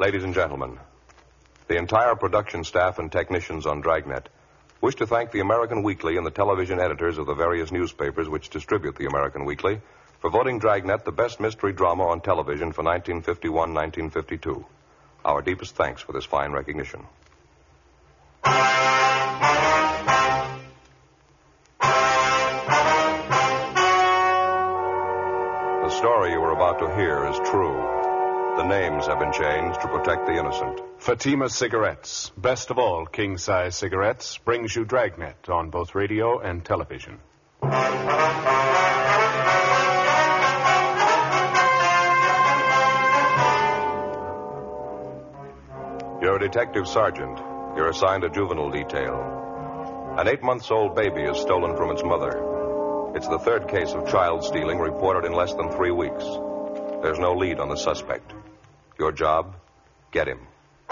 Ladies and gentlemen, the entire production staff and technicians on Dragnet wish to thank the American Weekly and the television editors of the various newspapers which distribute the American Weekly for voting Dragnet the best mystery drama on television for 1951-1952. Our deepest thanks for this fine recognition. The story you are about to hear is true. The names have been changed to protect the innocent. Fatima Cigarettes, best of all king-size cigarettes, brings you Dragnet on both radio and television. You're a detective sergeant. You're assigned a juvenile detail. An 8-month-old baby is stolen from its mother. It's the third case of child stealing reported in less than 3 weeks. There's no lead on the suspect. Your job, get him.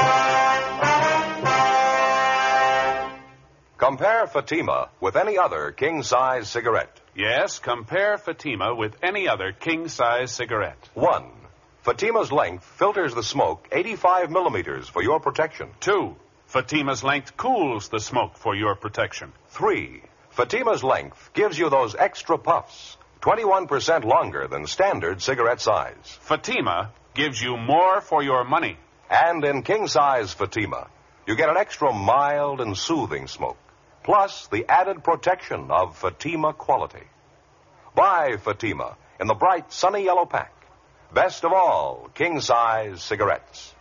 Compare Fatima with any other king-size cigarette. Yes, compare Fatima with any other king-size cigarette. 1. Fatima's length filters the smoke 85 millimeters for your protection. 2. Fatima's length cools the smoke for your protection. 3. Fatima's length gives you those extra puffs, 21% longer than standard cigarette size. Fatima gives you more for your money. And in king-size Fatima, you get an extra mild and soothing smoke, plus the added protection of Fatima quality. Buy Fatima in the bright, sunny yellow pack. Best of all, king-size cigarettes.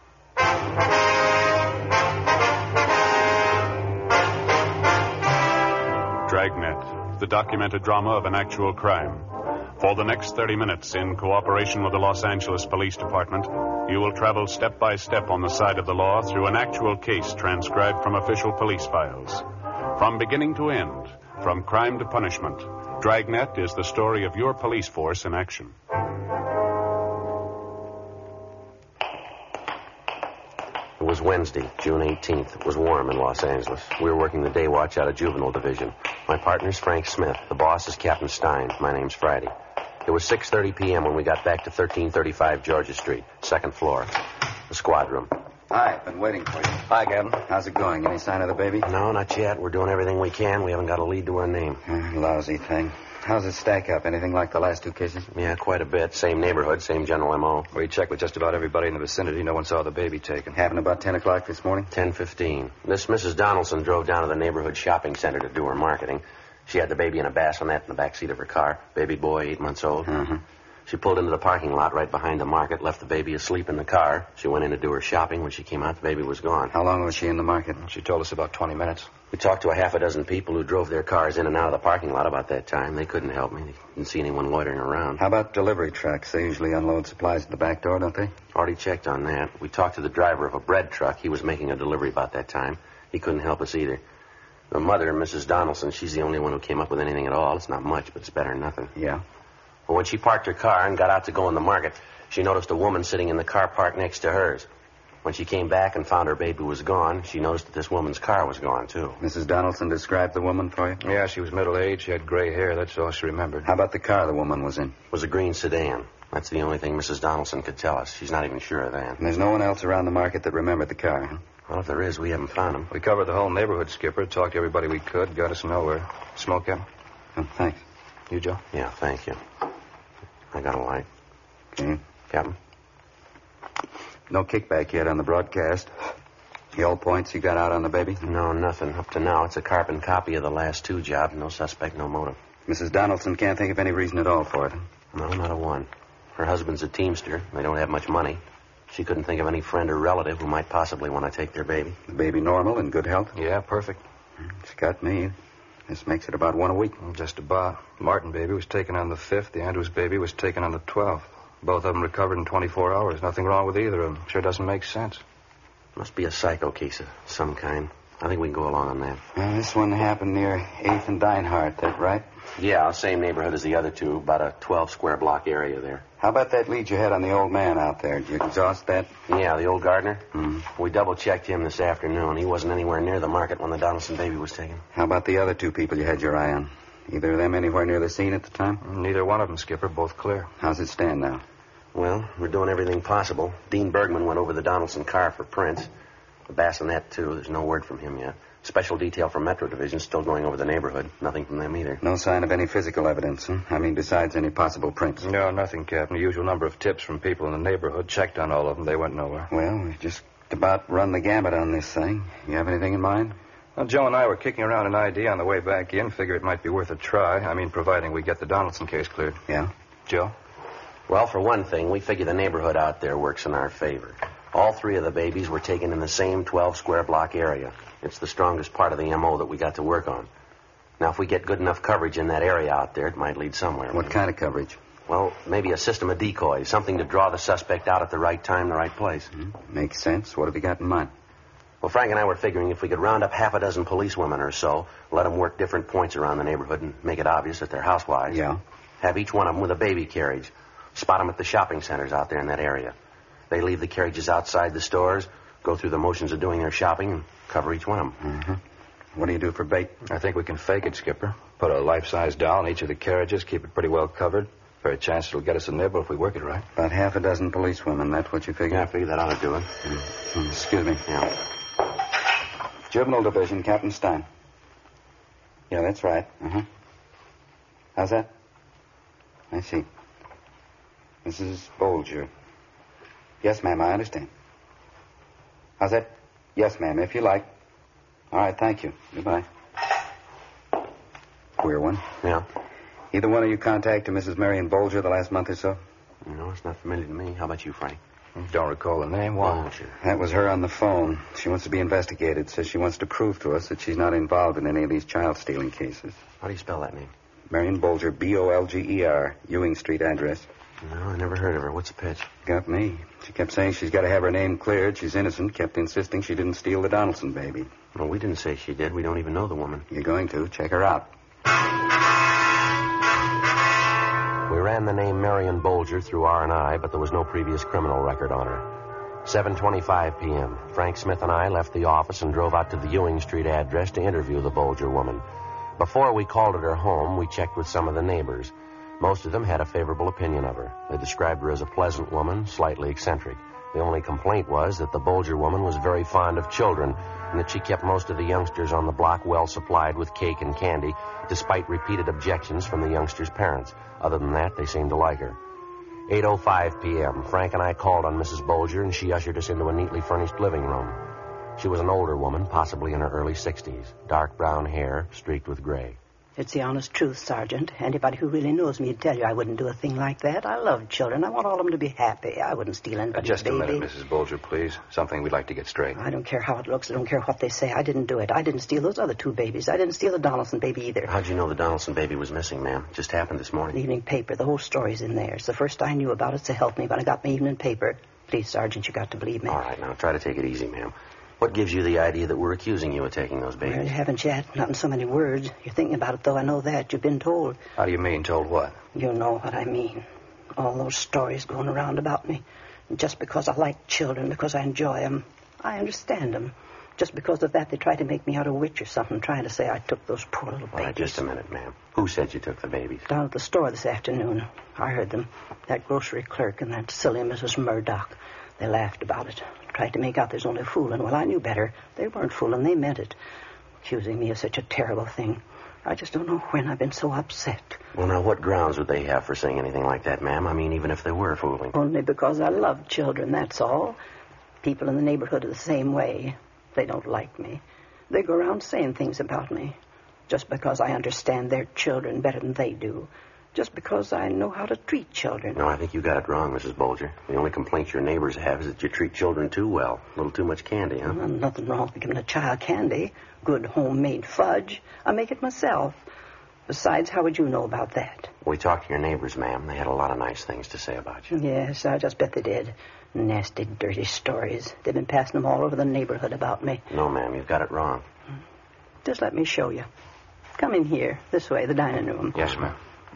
Dragnet, the documented drama of an actual crime. For the next 30 minutes, in cooperation with the Los Angeles Police Department, you will travel step by step on the side of the law through an actual case transcribed from official police files. From beginning to end, from crime to punishment, Dragnet is the story of your police force in action. It was Wednesday, June 18th. It was warm in Los Angeles. We were working the day watch out of Juvenile Division. My partner's Frank Smith. The boss is Captain Stein. My name's Friday. It was 6:30 p.m. when we got back to 1335 Georgia Street, second floor, the squad room. Hi, been waiting for you. Hi, Captain. How's it going? Any sign of the baby? No, not yet. We're doing everything we can. We haven't got a lead to our name. Lousy thing. How's it stack up? Anything like the last 2 cases? Yeah, quite a bit. Same neighborhood, same general M.O. We checked with just about everybody in the vicinity. No one saw the baby taken. Happened about 10 o'clock this morning? 10:15. This Mrs. Donaldson drove down to the neighborhood shopping center to do her marketing. She had the baby in a bassinet in the back seat of her car. Baby boy, 8 months old. Uh-huh. She pulled into the parking lot right behind the market, left the baby asleep in the car. She went in to do her shopping. When she came out, the baby was gone. How long was she in the market? She told us about 20 minutes. We talked to a half a dozen people who drove their cars in and out of the parking lot about that time. They couldn't help me. They didn't see anyone loitering around. How about delivery trucks? They usually unload supplies at the back door, don't they? Already checked on that. We talked to the driver of a bread truck. He was making a delivery about that time. He couldn't help us either. The mother, Mrs. Donaldson, she's the only one who came up with anything at all. It's not much, but it's better than nothing. Yeah. But when she parked her car and got out to go in the market, she noticed a woman sitting in the car parked next to hers. When she came back and found her baby was gone, she noticed that this woman's car was gone, too. Mrs. Donaldson described the woman for you? Yeah, she was middle-aged. She had gray hair. That's all she remembered. How about the car the woman was in? It was a green sedan. That's the only thing Mrs. Donaldson could tell us. She's not even sure of that. And there's no one else around the market that remembered the car, huh? Well, if there is, we haven't found him. We covered the whole neighborhood, Skipper. Talked to everybody we could. Got us nowhere. Smoke, Captain? Oh, thanks. You, Joe? Yeah, thank you. I got a light. Okay. Captain? No kickback yet on the broadcast. The old points you got out on the baby? No, nothing. Up to now, it's a carbon copy of the last 2 jobs. No suspect, no motive. Mrs. Donaldson can't think of any reason at all for it. No, not a one. Her husband's a teamster. They don't have much money. She couldn't think of any friend or relative who might possibly want to take their baby. The baby normal, in good health? Yeah, perfect. It's got me. This makes it about 1 a week. Just about. Martin baby was taken on the 5th. The Andrews baby was taken on the 12th. Both of them recovered in 24 hours. Nothing wrong with either of them. Sure doesn't make sense. Must be a psycho case of some kind. I think we can go along on that. Well, this one happened near 8th and Dinehart, that right? Yeah, same neighborhood as the other 2. About a 12-square-block area there. How about that lead you had on the old man out there? Did you exhaust that? Yeah, the old gardener? Mm-hmm. We double-checked him this afternoon. He wasn't anywhere near the market when the Donaldson baby was taken. How about the other 2 people you had your eye on? Either of them anywhere near the scene at the time? Neither one of them, Skipper. Both clear. How's it stand now? Well, we're doing everything possible. Dean Bergman went over the Donaldson car for prints. The bassinet, too. There's no word from him yet. Special detail from Metro Division still going over the neighborhood. Nothing from them either. No sign of any physical evidence, huh? I mean, besides any possible prints. No, nothing, Captain. The usual number of tips from people in the neighborhood. Checked on all of them. They went nowhere. Well, we've just about run the gamut on this thing. You have anything in mind? Well, Joe and I were kicking around an idea on the way back in. Figure it might be worth a try. I mean, providing we get the Donaldson case cleared. Yeah? Joe? Well, for one thing, we figure the neighborhood out there works in our favor. All three of the babies were taken in the same 12-square block area. It's the strongest part of the M.O. that we got to work on. Now, if we get good enough coverage in that area out there, it might lead somewhere. What kind of coverage? Well, maybe a system of decoys, something to draw the suspect out at the right time, the right place. Makes sense. What have you got in mind? Well, Frank and I were figuring if we could round up half a dozen policewomen or so, let them work different points around the neighborhood and make it obvious that they're housewives. Yeah? Have each one of them with a baby carriage. Spot them at the shopping centers out there in that area. They leave the carriages outside the stores, go through the motions of doing their shopping, and cover each one of them. Mm-hmm. What do you do for bait? I think we can fake it, Skipper. Put a life-size doll in each of the carriages, keep it pretty well covered. Very chance it'll get us a nibble if we work it right. About half a dozen policewomen, that's what you figure? Yeah, I figure that ought to do it. Excuse me. Yeah. Juvenile Division, Captain Stein. Yeah, that's right. Uh-huh. How's that? I see. Mrs. Bolger. Yes, ma'am, I understand. How's that? Yes, ma'am, if you like. All right, thank you. Goodbye. Queer one. Yeah. Either one of you contacted Mrs. Marion Bolger the last month or so? No, it's not familiar to me. How about you, Frank? Don't recall the name. Why? Bolger. That was her on the phone. She wants to be investigated. Says she wants to prove to us that she's not involved in any of these child-stealing cases. How do you spell that name? Marion Bolger, B-O-L-G-E-R, Ewing Street address. No, I never heard of her. What's the pitch? Got me. She kept saying she's got to have her name cleared. She's innocent. Kept insisting she didn't steal the Donaldson baby. Well, we didn't say she did. We don't even know the woman. You're going to. Check her out. We ran the name Marion Bolger through R&I, but there was no previous criminal record on her. 7:25 p.m. Frank Smith and I left the office and drove out to the Ewing Street address to interview the Bolger woman. Before we called at her home, we checked with some of the neighbors. Most of them had a favorable opinion of her. They described her as a pleasant woman, slightly eccentric. The only complaint was that the Bolger woman was very fond of children and that she kept most of the youngsters on the block well supplied with cake and candy, despite repeated objections from the youngsters' parents. Other than that, they seemed to like her. 8:05 p.m. Frank and I called on Mrs. Bolger, and she ushered us into a neatly furnished living room. She was an older woman, possibly in her early 60s. Dark brown hair, streaked with gray. It's the honest truth, Sergeant. Anybody who really knows me would tell you I wouldn't do a thing like that. I love children. I want all of them to be happy. I wouldn't steal anybody's Just a baby. minute, Mrs. Bolger, please. Something we'd like to get straight. I don't care how it looks. I don't care what they say. I didn't do it. I didn't steal those other two babies. I didn't steal the Donaldson baby either. How'd you know the Donaldson baby was missing, ma'am? It just happened this morning. The evening paper. The whole story's in there. It's the first I knew about it, so help me when I got my evening paper. Please, Sergeant, you got to believe me. All right, now try to take it easy, ma'am. What gives you the idea that we're accusing you of taking those Well, you babies? haven't yet. Not in so many words. You're thinking about it, though. I know that. You've been told. How do you mean, told what? You know what I mean. All those stories going around about me. And just because I like children, because I enjoy them, I understand them. Just because of that, they try to make me out a witch or something, trying to say I took those poor little babies. All right, just a minute, ma'am. Who said you took the babies? Down at the store this afternoon. I heard them. That grocery clerk and that silly Mrs. Murdoch. They laughed about it. Tried to make out there's only fooling. Well, I knew better. They weren't fooling. They meant it. Accusing me of such a terrible thing. I just don't know when I've been so upset. Well, now, what grounds would they have for saying anything like that, ma'am? I mean, even if they were fooling. Only because I love children, that's all. People in the neighborhood are the same way. They don't like me. They go around saying things about me. Just because I understand their children better than they do. Just because I know how to treat children. No, I think you got it wrong, Mrs. Bolger. The only complaint your neighbors have is that you treat children too well. A little too much candy, huh? Well, nothing wrong with giving a child candy. Good homemade fudge. I make it myself. Besides, how would you know about that? We talked to your neighbors, ma'am. They had a lot of nice things to say about you. Yes, I just bet they did. Nasty, dirty stories. They've been passing them all over the neighborhood about me. No, ma'am, you've got it wrong. Just let me show you. Come in here, this way, the dining room. Yes, ma'am.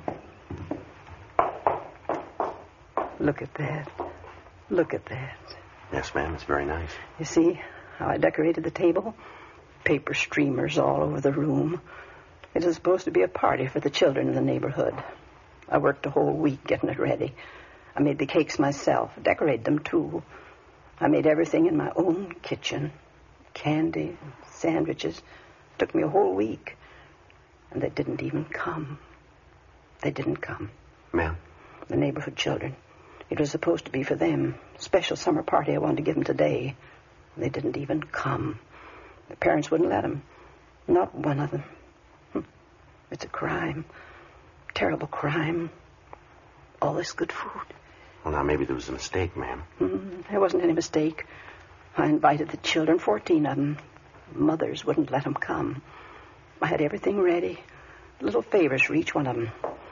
Look at that. Look at that. Yes, ma'am, it's very nice. You see how I decorated the table? Paper streamers all over the room. It is supposed to be a party for the children in the neighborhood. I worked a whole week getting it ready. I made the cakes myself, decorated them, too. I made everything in my own kitchen. Candy, sandwiches. It took me a whole week. And they didn't even come. They didn't come. Ma'am? The neighborhood children. It was supposed to be for them. Special summer party I wanted to give them today. They didn't even come. The parents wouldn't let them. Not one of them. It's a crime. Terrible crime. All this good food. Well, now, maybe there was a mistake, ma'am. There wasn't any mistake. I invited the children, 14 of them. Mothers wouldn't let them come. I had everything ready. Little favors for each one of them.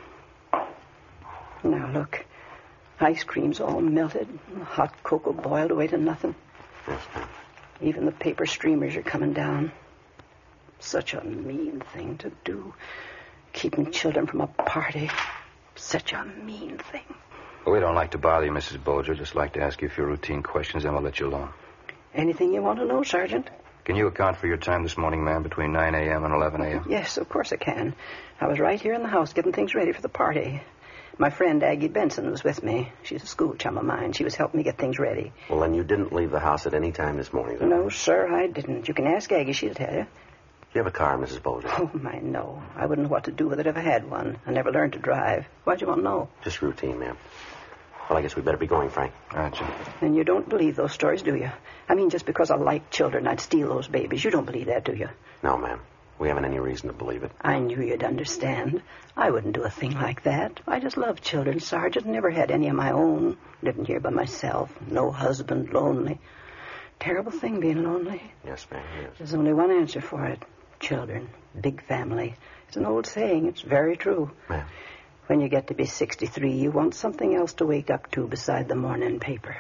Now, look. Ice cream's all melted. Hot cocoa boiled away to nothing. Yes, ma'am. Even the paper streamers are coming down. Such a mean thing to do. Keeping children from a party. Such a mean thing. Well, we don't like to bother you, Mrs. Bolger. Just like to ask you a few routine questions, then we'll let you alone. Anything you want to know, Sergeant? Can you account for your time this morning, ma'am, between 9 a.m. and 11 a.m.? Yes, of course I can. I was right here in the house getting things ready for the party. My friend Aggie Benson was with me. She's a school chum of mine. She was helping me get things ready. Well, then you didn't leave the house at any time this morning, then? No, sir, I didn't. You can ask Aggie. She'll tell you. Do you have a car, Mrs. Bolger? Oh, my, no. I wouldn't know what to do with it if I had one. I never learned to drive. Why'd you want to know? Just routine, ma'am. Well, I guess we better be going, Frank. All right, Jim. And you don't believe those stories, do you? I mean, just because I like children, I'd steal those babies. You don't believe that, do you? No, ma'am. We haven't any reason to believe it. I knew you'd understand. I wouldn't do a thing like that. I just love children, Sergeant. Never had any of my own. Living here by myself. No husband, lonely. Terrible thing being lonely. Yes, ma'am, yes. There's only one answer for it. Children. Big family. It's an old saying. It's very true. Ma'am. When you get to be 63, you want something else to wake up to beside the morning paper.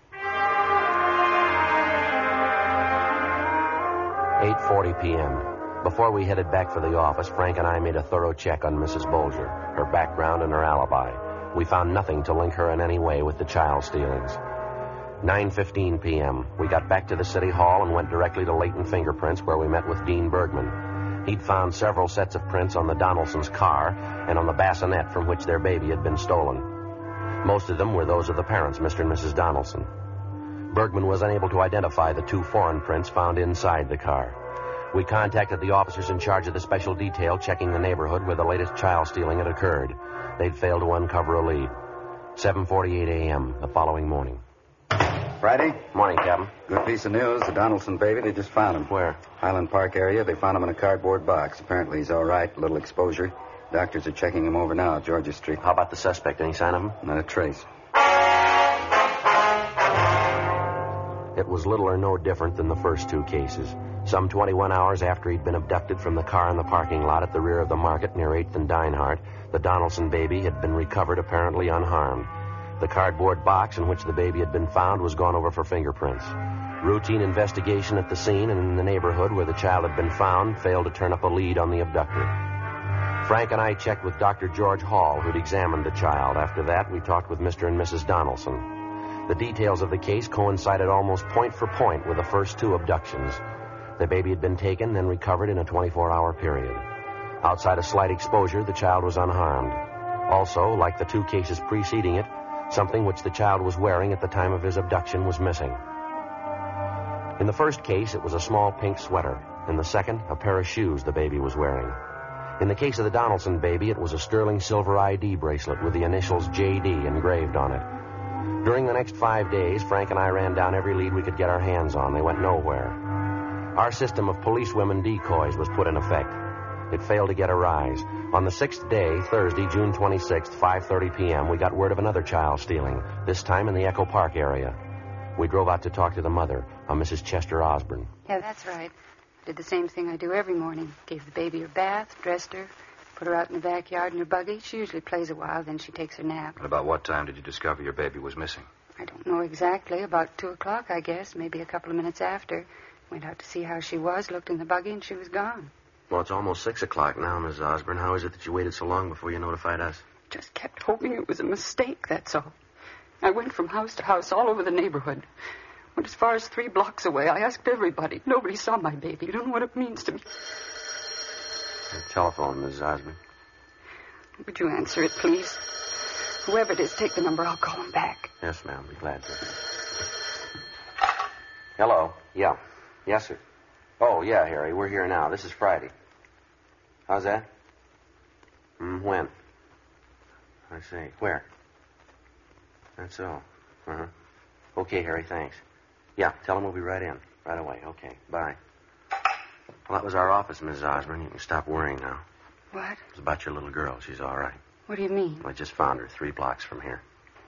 8:40 p.m. Before we headed back for the office, Frank and I made a thorough check on Mrs. Bolger, her background and her alibi. We found nothing to link her in any way with the child stealings. 9:15 p.m. We got back to the city hall and went directly to Leighton Fingerprints, where we met with Dean Bergman. He'd found several sets of prints on the Donaldsons' car and on the bassinet from which their baby had been stolen. Most of them were those of the parents, Mr. and Mrs. Donaldson. Bergman was unable to identify the 2 foreign prints found inside the car. We contacted the officers in charge of the special detail checking the neighborhood where the latest child stealing had occurred. They'd failed to uncover a lead. 7:48 a.m. the following morning. Friday? Morning, Captain. Good piece of news. The Donaldson baby, they just found him. Where? Highland Park area. They found him in a cardboard box. Apparently he's all right. A little exposure. Doctors are checking him over now, Georgia Street. How about the suspect? Any sign of him? Not a trace. It was little or no different than the first 2 cases. Some 21 hours after he'd been abducted from the car in the parking lot at the rear of the market near 8th and Dinehart, the Donaldson baby had been recovered apparently unharmed. The cardboard box in which the baby had been found was gone over for fingerprints. Routine investigation at the scene and in the neighborhood where the child had been found failed to turn up a lead on the abductor. Frank and I checked with Dr. George Hall, who'd examined the child. After that, we talked with Mr. and Mrs. Donaldson. The details of the case coincided almost point for point with the first 2 abductions. The baby had been taken and recovered in a 24-hour period. Outside a slight exposure, the child was unharmed. Also, like the 2 cases preceding it, something which the child was wearing at the time of his abduction was missing. In the first case, it was a small pink sweater. In the second, a pair of shoes the baby was wearing. In the case of the Donaldson baby, it was a sterling silver ID bracelet with the initials J.D. engraved on it. During the next 5 days, Frank and I ran down every lead we could get our hands on. They went nowhere. Our system of policewomen decoys was put in effect. It failed to get a rise. On the 6th day, Thursday, June 26th, 5:30 p.m., we got word of another child stealing, this time in the Echo Park area. We drove out to talk to the mother, a Mrs. Chester Osborne. Yeah, that's right. I did the same thing I do every morning. Gave the baby her bath, dressed her, put her out in the backyard in her buggy. She usually plays a while, then she takes her nap. And about what time did you discover your baby was missing? I don't know exactly. About 2 o'clock, I guess. Maybe a couple of minutes after. Went out to see how she was, looked in the buggy, and she was gone. Well, it's almost 6 o'clock now, Miss Osborne. How is it that you waited so long before you notified us? Just kept hoping it was a mistake, that's all. I went from house to house all over the neighborhood. Went as far as 3 blocks away. I asked everybody. Nobody saw my baby. You don't know what it means to me. Telephone, Miss Osborne. Would you answer it, please? Whoever it is, take the number. I'll call him back. Yes, ma'am. Be glad to. Hello. Yeah. Yes, sir. Oh, yeah, Harry. We're here now. This is Friday. How's that? When? I see. Where? That's all. Uh-huh. Okay, Harry, thanks. Yeah, tell him we'll be right in. Right away. Okay, bye. Well, that was our office, Mrs. Osborne. You can stop worrying now. What? It was about your little girl. She's all right. What do you mean? I just found her 3 blocks from here.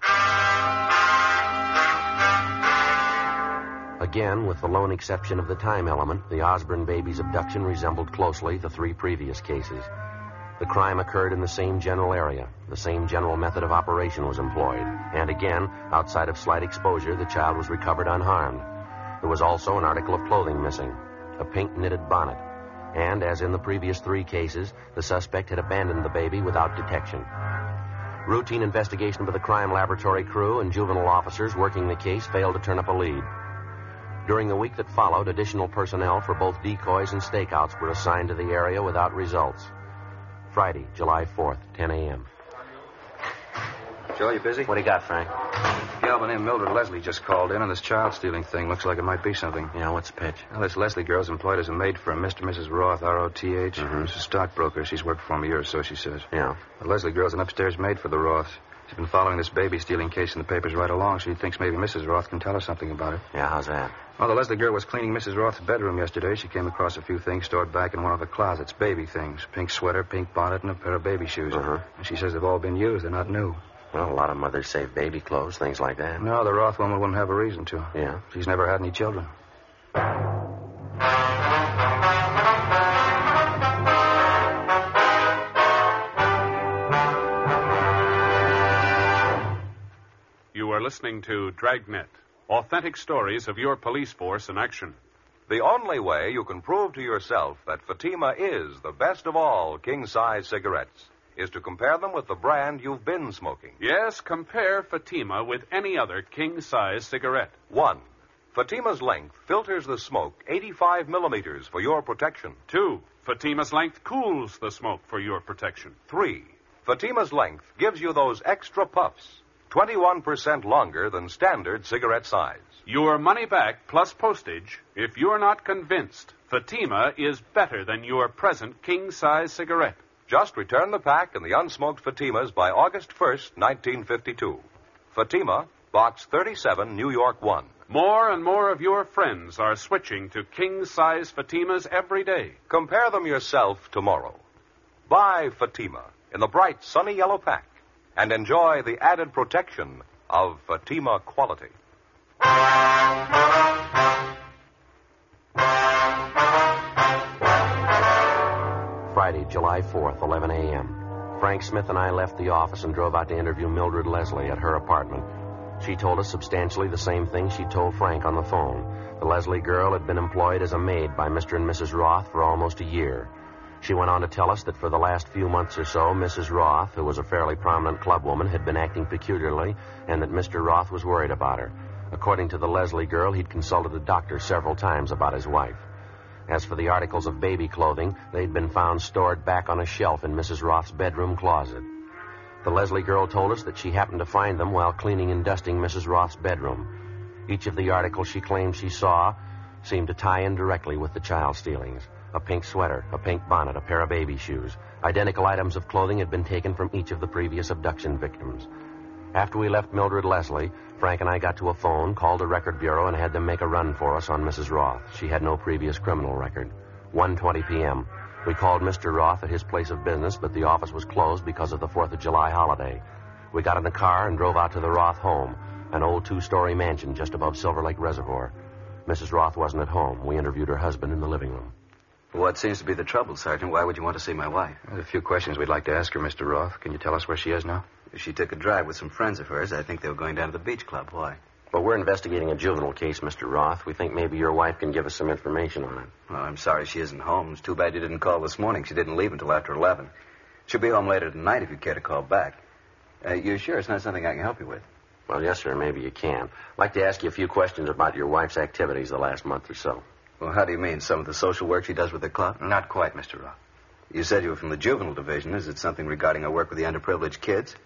Again, with the lone exception of the time element, the Osborne baby's abduction resembled closely the 3 previous cases. The crime occurred in the same general area. The same general method of operation was employed. And again, outside of slight exposure, the child was recovered unharmed. There was also an article of clothing missing, a pink knitted bonnet. And, as in the previous 3 cases, the suspect had abandoned the baby without detection. Routine investigation by the crime laboratory crew and juvenile officers working the case failed to turn up a lead. During the week that followed, additional personnel for both decoys and stakeouts were assigned to the area without results. Friday, July 4th, 10 a.m. Joe, you busy? What do you got, Frank? Gal by name Mildred Leslie just called in, and this child-stealing thing looks like it might be something. Yeah, what's the pitch? Well, this Leslie girl's employed as a maid for a Mr. and Mrs. Roth, R-O-T-H. Mm-hmm. She's a stockbroker. She's worked for him a year or so, she says. Yeah. The Leslie girl's an upstairs maid for the Roths. She's been following this baby-stealing case in the papers right along. She thinks maybe Mrs. Roth can tell her something about it. Yeah, how's that? Well, the Leslie girl was cleaning Mrs. Roth's bedroom yesterday. She came across a few things stored back in one of the closets, baby things. Pink sweater, pink bonnet, and a pair of baby shoes. Uh-huh. And she says they've all been used. They're not new. Well, a lot of mothers save baby clothes, things like that. No, the Roth woman wouldn't have a reason to. Yeah? She's never had any children. You are listening to Dragnet, authentic stories of your police force in action. The only way you can prove to yourself that Fatima is the best of all king-size cigarettes is to compare them with the brand you've been smoking. Yes, compare Fatima with any other king-size cigarette. 1. Fatima's length filters the smoke 85 millimeters for your protection. 2. Fatima's length cools the smoke for your protection. 3. Fatima's length gives you those extra puffs, 21% longer than standard cigarette size. Your money back plus postage if you're not convinced Fatima is better than your present king-size cigarette. Just return the pack and the unsmoked Fatimas by August 1st, 1952. Fatima, Box 37, New York 1. More and more of your friends are switching to king-size Fatimas every day. Compare them yourself tomorrow. Buy Fatima in the bright, sunny yellow pack and enjoy the added protection of Fatima quality. Friday, July 4th, 11 a.m. Frank Smith and I left the office and drove out to interview Mildred Leslie at her apartment. She told us substantially the same thing she told Frank on the phone. The Leslie girl had been employed as a maid by Mr. and Mrs. Roth for almost a year. She went on to tell us that for the last few months or so, Mrs. Roth, who was a fairly prominent clubwoman, had been acting peculiarly, and that Mr. Roth was worried about her. According to the Leslie girl, he'd consulted a doctor several times about his wife. As for the articles of baby clothing, they'd been found stored back on a shelf in Mrs. Roth's bedroom closet. The Leslie girl told us that she happened to find them while cleaning and dusting Mrs. Roth's bedroom. Each of the articles she claimed she saw seemed to tie in directly with the child stealings. A pink sweater, a pink bonnet, a pair of baby shoes. Identical items of clothing had been taken from each of the previous abduction victims. After we left Mildred Leslie, Frank and I got to a phone, called a record bureau, and had them make a run for us on Mrs. Roth. She had no previous criminal record. 1:20 p.m. We called Mr. Roth at his place of business, but the office was closed because of the 4th of July holiday. We got in the car and drove out to the Roth home, an old 2-story mansion just above Silver Lake Reservoir. Mrs. Roth wasn't at home. We interviewed her husband in the living room. What seems to be the trouble, Sergeant? Why would you want to see my wife? There's a few questions we'd like to ask her, Mr. Roth. Can you tell us where she is now? She took a drive with some friends of hers. I think they were going down to the beach club. Why? But we're investigating a juvenile case, Mr. Roth. We think maybe your wife can give us some information on it. Well, I'm sorry she isn't home. It's too bad you didn't call this morning. She didn't leave until after 11. She'll be home later tonight if you care to call back. You sure it's not something I can help you with? Well, yes, sir, maybe you can. I'd like to ask you a few questions about your wife's activities the last month or so. Well, how do you mean? Some of the social work she does with the club? Not quite, Mr. Roth. You said you were from the juvenile division. Is it something regarding her work with the underprivileged kids?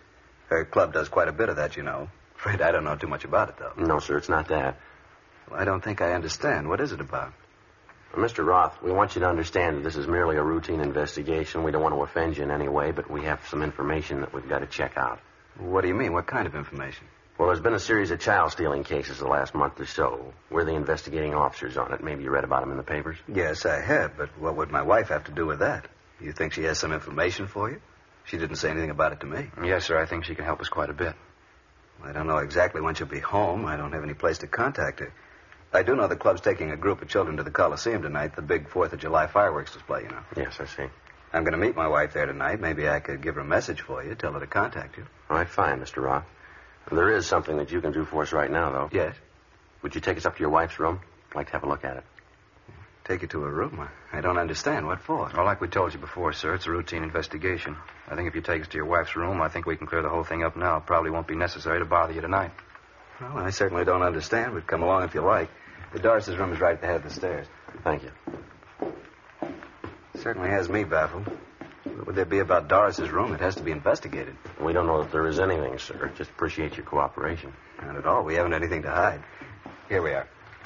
Her club does quite a bit of that, you know. Afraid I don't know too much about it, though. No, sir, it's not that. Well, I don't think I understand. What is it about? Well, Mr. Roth, we want you to understand that this is merely a routine investigation. We don't want to offend you in any way, but we have some information that we've got to check out. What do you mean? What kind of information? Well, there's been a series of child stealing cases the last month or so. We're the investigating officers on it. Maybe you read about them in the papers. Yes, I have, but what would my wife have to do with that? You think she has some information for you? She didn't say anything about it to me. Yes, sir. I think she can help us quite a bit. I don't know exactly when she'll be home. I don't have any place to contact her. I do know the club's taking a group of children to the Coliseum tonight, the big 4th of July fireworks display, you know. Yes, I see. I'm going to meet my wife there tonight. Maybe I could give her a message for you, tell her to contact you. All right, fine, Mr. Roth. There is something that you can do for us right now, though. Yes? Would you take us up to your wife's room? I'd like to have a look at it. Take you to her room? I don't understand. What for? Well, like we told you before, sir, it's a routine investigation. I think if you take us to your wife's room, I think we can clear the whole thing up now. It probably won't be necessary to bother you tonight. Well, I certainly don't understand, but come along if you like. The Doris's room is right at the head of the stairs. Thank you. Certainly has me baffled. What would there be about Doris's room? It has to be investigated. We don't know that there is anything, sir. Just appreciate your cooperation. Not at all. We haven't anything to hide. Here we are.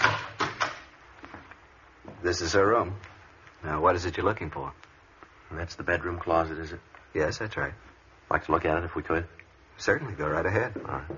This is her room. Now, what is it you're looking for? And that's the bedroom closet, is it? Yes, that's right. Like to look at it if we could? Certainly. Go right ahead. All right.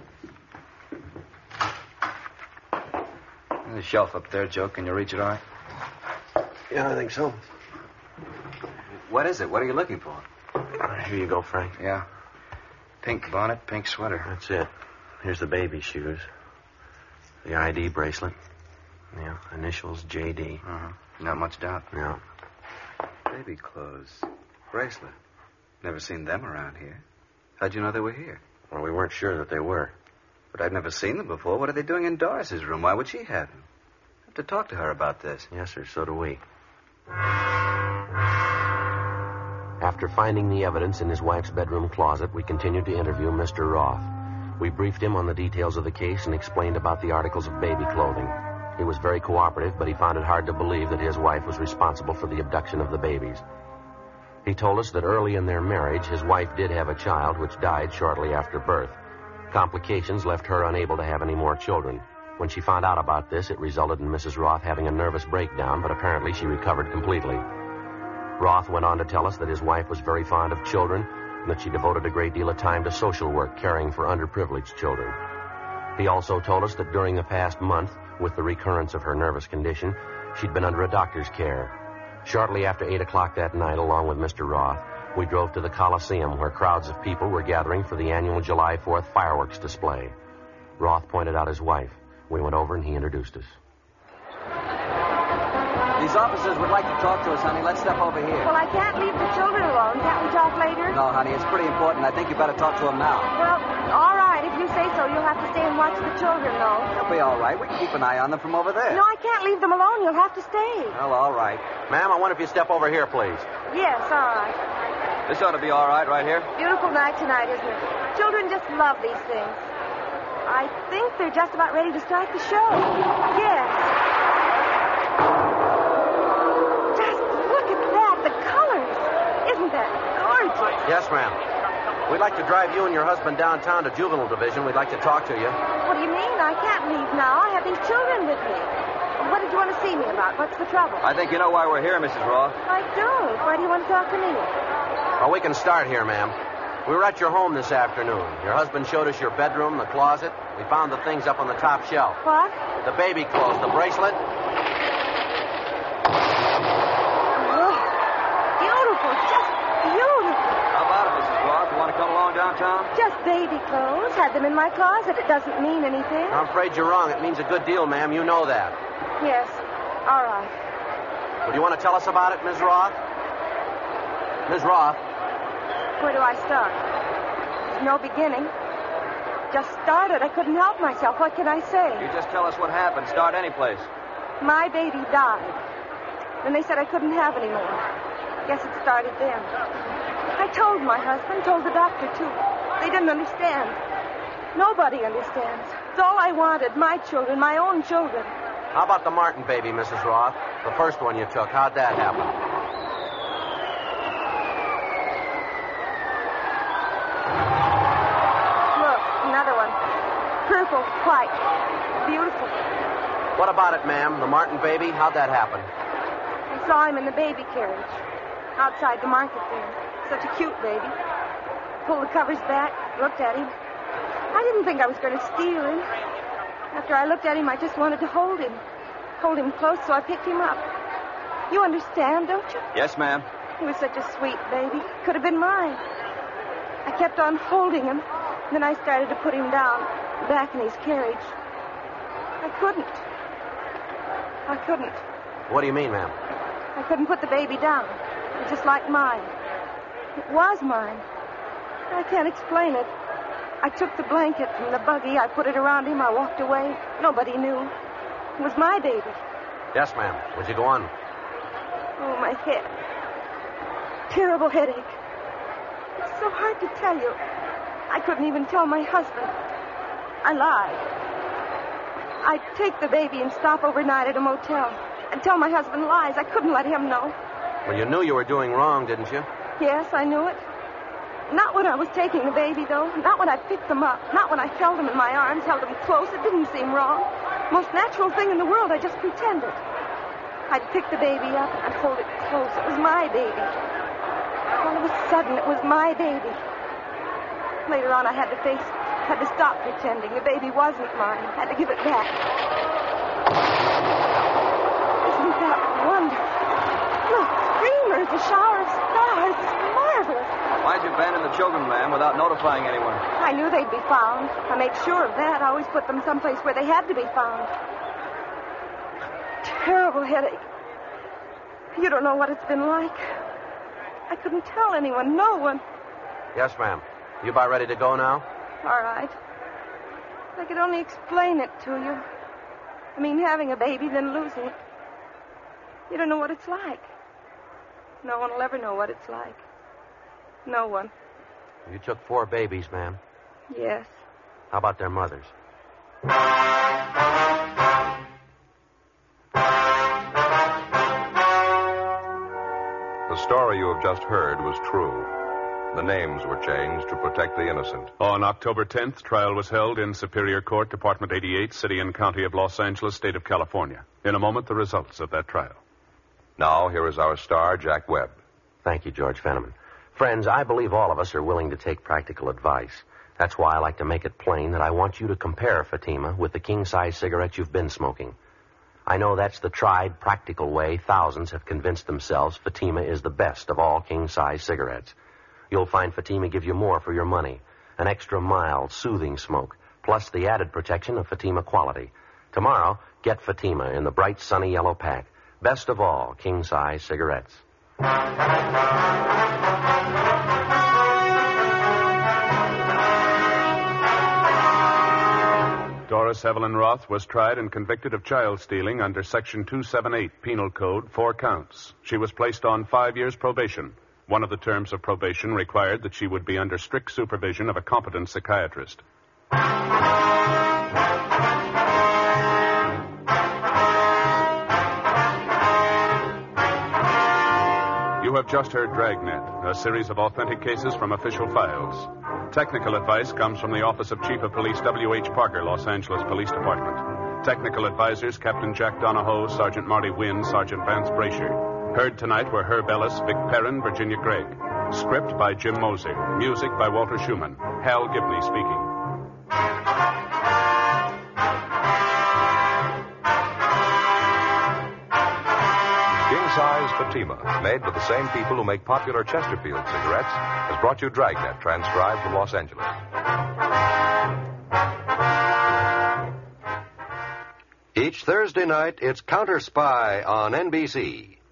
There's a shelf up there, Joe. Can you reach it all right? Yeah, I think so. What is it? What are you looking for? Here you go, Frank. Yeah. Pink bonnet, pink sweater. That's it. Here's the baby shoes. The ID bracelet. Yeah, initials J.D. Uh-huh. Not much doubt. Yeah. Baby clothes. Bracelet. Never seen them around here. How'd you know they were here? Well, we weren't sure that they were. But I'd never seen them before. What are they doing in Doris's room? Why would she have them? I have to talk to her about this. Yes, sir, so do we. After finding the evidence in his wife's bedroom closet, we continued to interview Mr. Roth. We briefed him on the details of the case and explained about the articles of baby clothing. He was very cooperative, but he found it hard to believe that his wife was responsible for the abduction of the babies. He told us that early in their marriage, his wife did have a child which died shortly after birth. Complications left her unable to have any more children. When she found out about this, it resulted in Mrs. Roth having a nervous breakdown, but apparently she recovered completely. Roth went on to tell us that his wife was very fond of children and that she devoted a great deal of time to social work, caring for underprivileged children. He also told us that during the past month, with the recurrence of her nervous condition, she'd been under a doctor's care. Shortly after 8 o'clock that night, along with Mr. Roth, we drove to the Coliseum, where crowds of people were gathering for the annual July 4th fireworks display. Roth pointed out his wife. We went over and he introduced us. These officers would like to talk to us, honey. Let's step over here. Well, I can't leave the children alone. Can't we talk later? No, honey, it's pretty important. I think you better talk to them now. Well, all right. If you say so, you'll have to stay and watch the children, though. They'll be all right. We can keep an eye on them from over there. No, I can't leave them alone. You'll have to stay. Well, all right. Ma'am, I wonder if you step over here, please. Yes, all right. This ought to be all right here. Beautiful night tonight, isn't it? Children just love these things. I think they're just about ready to start the show. Yes. Just look at that. The colors. Isn't that gorgeous? Yes, ma'am. We'd like to drive you and your husband downtown to Juvenile Division. We'd like to talk to you. What do you mean? I can't leave now. I have these children with me. What did you want to see me about? What's the trouble? I think you know why we're here, Mrs. Roth. I don't. Why do you want to talk to me? Well, we can start here, ma'am. We were at your home this afternoon. Your husband showed us your bedroom, the closet. We found the things up on the top shelf. What? The baby clothes, the bracelet. Oh, beautiful. Just beautiful. How about it, Mrs. Roth? You want to come along downtown? Just baby clothes. Had them in my closet. It doesn't mean anything. I'm afraid you're wrong. It means a good deal, ma'am. You know that. Yes. All right. Would you want to tell us about it, Ms. Roth? Ms. Roth? Where do I start? There's no beginning. Just started. I couldn't help myself. What can I say? You just tell us what happened. Start any place. My baby died. Then they said I couldn't have any more. Guess it started then. I told my husband, told the doctor, too. They didn't understand. Nobody understands. It's all I wanted. My children, my own children. How about the Martin baby, Mrs. Roth? The first one you took. How'd that happen? What about it, ma'am? The Martin baby? How'd that happen? I saw him in the baby carriage outside the market there. Such a cute baby. Pulled the covers back, looked at him. I didn't think I was going to steal him. After I looked at him, I just wanted to hold him. Hold him close, so I picked him up. You understand, don't you? Yes, ma'am. He was such a sweet baby. Could have been mine. I kept on holding him. Then I started to put him down, back in his carriage. I couldn't. What do you mean, ma'am? I couldn't put the baby down. It was just like mine. It was mine. I can't explain it. I took the blanket from the buggy. I put it around him. I walked away. Nobody knew. It was my baby. Yes, ma'am. Would you go on? Oh, my head. Terrible headache. It's so hard to tell you. I couldn't even tell my husband. I lied. I'd take the baby and stop overnight at a motel and tell my husband lies. I couldn't let him know. Well, you knew you were doing wrong, didn't you? Yes, I knew it. Not when I was taking the baby, though. Not when I picked them up. Not when I held him in my arms, held him close. It didn't seem wrong. Most natural thing in the world. I just pretended. I'd pick the baby up and I'd hold it close. It was my baby. All of a sudden, it was my baby. Later on, I had to stop pretending. The baby wasn't mine. I had to give it back. Isn't that wonderful? Look, streamers, a shower of stars. It's marvelous. Why'd you abandon the children, ma'am, without notifying anyone? I knew they'd be found. I made sure of that. I always put them someplace where they had to be found. Terrible headache. You don't know what it's been like. I couldn't tell anyone, no one. Yes, ma'am. You about ready to go now? All right. If I could only explain it to you. I mean, having a baby, then losing it. You don't know what it's like. No one will ever know what it's like. No one. You took 4 babies, ma'am. Yes. How about their mothers? The story you have just heard was true. The names were changed to protect the innocent. On October 10th, trial was held in Superior Court, Department 88, City and County of Los Angeles, State of California. In a moment, the results of that trial. Now, here is our star, Jack Webb. Thank you, George Fenneman. Friends, I believe all of us are willing to take practical advice. That's why I like to make it plain that I want you to compare Fatima with the king-size cigarettes you've been smoking. I know that's the tried, practical way thousands have convinced themselves Fatima is the best of all king-size cigarettes. You'll find Fatima give you more for your money, an extra mild, soothing smoke, plus the added protection of Fatima quality. Tomorrow, get Fatima in the bright, sunny yellow pack. Best of all king-size cigarettes. Doris Evelyn Roth was tried and convicted of child stealing under Section 278 Penal Code, 4 counts. She was placed on 5 years probation. One of the terms of probation required that she would be under strict supervision of a competent psychiatrist. You have just heard Dragnet, a series of authentic cases from official files. Technical advice comes from the Office of Chief of Police W.H. Parker, Los Angeles Police Department. Technical advisors Captain Jack Donahoe, Sergeant Marty Wynn, Sergeant Vance Brasher. Heard tonight were Herb Ellis, Vic Perrin, Virginia Gregg. Script by Jim Moser. Music by Walter Schumann. Hal Gibney speaking. King-size Fatima, made by the same people who make popular Chesterfield cigarettes, has brought you Dragnet, transcribed from Los Angeles. Each Thursday night, it's Counter Spy on NBC.